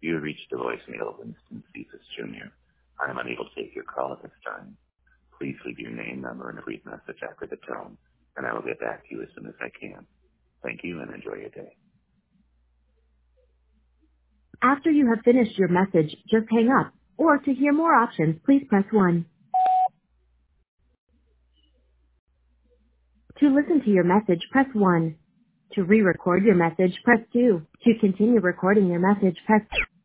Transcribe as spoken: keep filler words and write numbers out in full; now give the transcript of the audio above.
You have reached the voicemail of Winston Cephas Junior I am unable to take your call at this time. Please leave your name, number, and a brief message after the tone, and I will get back to you as soon as I can. Thank you and enjoy your day. After you have finished your message, just hang up. Or to hear more options, please press one. To listen to your message, press one. To re-record your message, press two. To continue recording your message, press